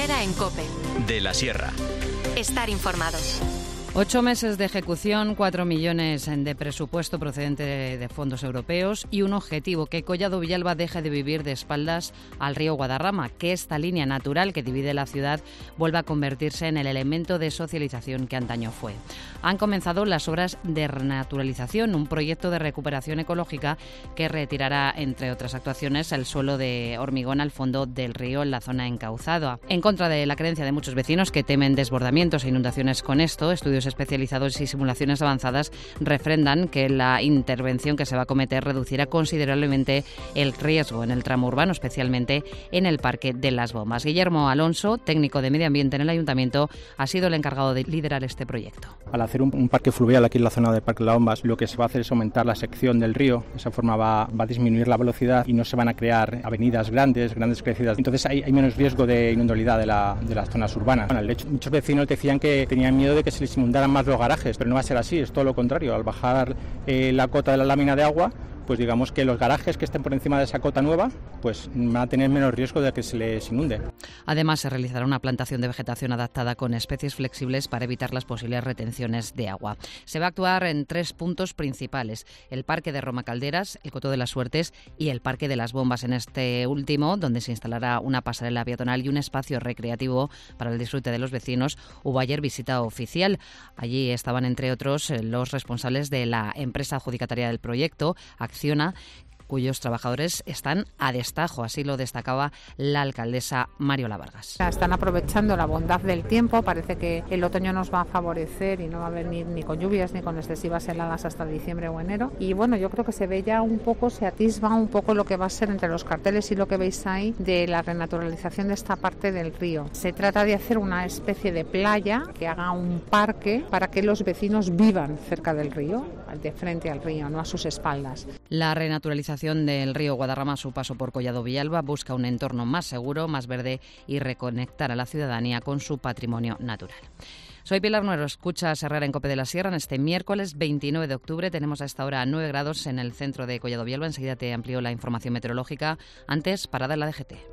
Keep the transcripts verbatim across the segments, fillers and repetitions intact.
Herrera en COPE. De la Sierra. Estar informados. Ocho meses de ejecución, cuatro millones de presupuesto procedente de fondos europeos y un objetivo, que Collado Villalba deje de vivir de espaldas al río Guadarrama, que esta línea natural que divide la ciudad vuelva a convertirse en el elemento de socialización que antaño fue. Han comenzado las obras de renaturalización, un proyecto de recuperación ecológica que retirará, entre otras actuaciones, el suelo de hormigón al fondo del río en la zona encauzada. En contra de la creencia de muchos vecinos que temen desbordamientos e inundaciones con esto, estudios especializados y simulaciones avanzadas refrendan que la intervención que se va a cometer reducirá considerablemente el riesgo en el tramo urbano, especialmente en el Parque de las Bombas. Guillermo Alonso, técnico de Medio Ambiente en el Ayuntamiento, ha sido el encargado de liderar este proyecto. Al hacer un, un parque fluvial aquí en la zona del Parque de las Bombas, lo que se va a hacer es aumentar la sección del río. De esa forma va, va a disminuir la velocidad y no se van a crear avenidas grandes, grandes crecidas. Entonces hay, hay menos riesgo de inundabilidad de, la, de las zonas urbanas. Bueno, de hecho, muchos vecinos decían que tenían miedo de que se les inundaran más los garajes, pero no va a ser así, es todo lo contrario. Al bajar eh, la cota de la lámina de agua, pues digamos que los garajes que estén por encima de esa cota nueva pues van a tener menos riesgo de que se les inunde. Además, se realizará una plantación de vegetación adaptada con especies flexibles para evitar las posibles retenciones de agua. Se va a actuar en tres puntos principales: el Parque de Roma Calderas, el Coto de las Suertes y el Parque de las Bombas. En este último, donde se instalará una pasarela peatonal y un espacio recreativo para el disfrute de los vecinos, hubo ayer visita oficial. Allí estaban, entre otros, los responsables de la empresa adjudicataria del proyecto, Acciona, cuyos trabajadores están a destajo, así lo destacaba la alcaldesa Mariola Vargas. Están aprovechando la bondad del tiempo, parece que el otoño nos va a favorecer y no va a venir ni con lluvias ni con excesivas heladas hasta diciembre o enero. Y bueno, yo creo que se ve ya un poco, se atisba un poco lo que va a ser entre los carteles y lo que veis ahí de la renaturalización de esta parte del río. Se trata de hacer una especie de playa que haga un parque para que los vecinos vivan cerca del río, de frente al río, no a sus espaldas. La renaturalización del río Guadarrama a su paso por Collado Villalba busca un entorno más seguro, más verde y reconectar a la ciudadanía con su patrimonio natural. Soy Pilar Nuero, escuchas Herrera en COPE de la Sierra. En este miércoles veintinueve de octubre tenemos a esta hora nueve grados en el centro de Collado Villalba. Enseguida te amplío la información meteorológica. Antes, parada en la D G T.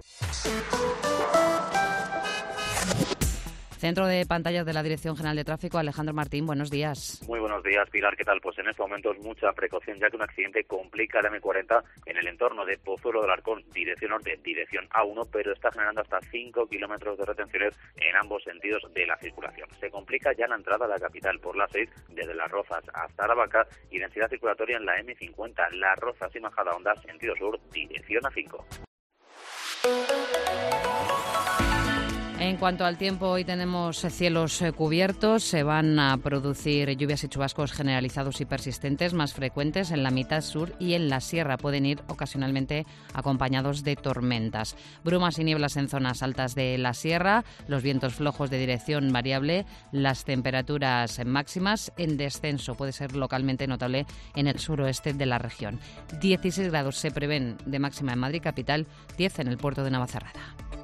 Centro de pantallas de la Dirección General de Tráfico, Alejandro Martín, buenos días. Muy buenos días, Pilar, ¿qué tal? Pues en estos momentos mucha precaución, ya que un accidente complica la eme cuarenta en el entorno de Pozuelo del Arcón, dirección norte, dirección A uno, pero está generando hasta cinco kilómetros de retenciones en ambos sentidos de la circulación. Se complica ya la entrada a la capital por la seis, desde Las Rozas hasta Aravaca, y densidad circulatoria en la eme cincuenta, Las Rozas y Majadahonda, sentido sur, dirección A cinco. En cuanto al tiempo, hoy tenemos cielos cubiertos, se van a producir lluvias y chubascos generalizados y persistentes, más frecuentes en la mitad sur y en la sierra. Pueden ir ocasionalmente acompañados de tormentas. Brumas y nieblas en zonas altas de la sierra, los vientos flojos de dirección variable, las temperaturas máximas en descenso. Puede ser localmente notable en el suroeste de la región. dieciséis grados se prevén de máxima en Madrid capital, diez en el puerto de Navacerrada.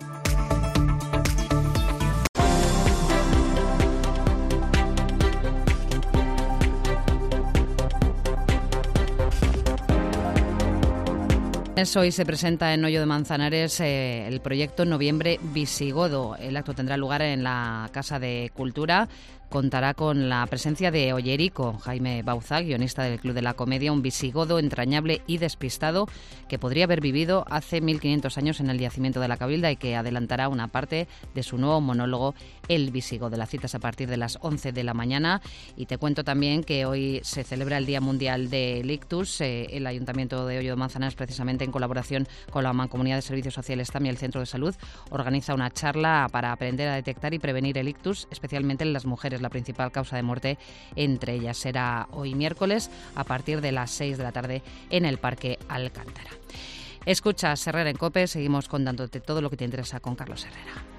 Hoy se presenta en Hoyo de Manzanares eh, el proyecto Noviembre Visigodo. El acto tendrá lugar en la Casa de Cultura. Contará con la presencia de Ollerico, Jaime Bauzá, guionista del Club de la Comedia, un visigodo entrañable y despistado que podría haber vivido hace mil quinientos años en el yacimiento de la Cabilda y que adelantará una parte de su nuevo monólogo, El Visigodo. La cita es a partir de las once de la mañana y te cuento también que hoy se celebra el Día Mundial del Ictus. Eh, el Ayuntamiento de Hoyo de Manzanares, precisamente en colaboración con la Mancomunidad de Servicios Sociales también el Centro de Salud, organiza una charla para aprender a detectar y prevenir el ictus, especialmente en las mujeres, la principal causa de muerte entre ellas. Será hoy miércoles a partir de las seis de la tarde en el Parque Alcántara. Escuchas Herrera en COPE, seguimos contándote todo lo que te interesa con Carlos Herrera.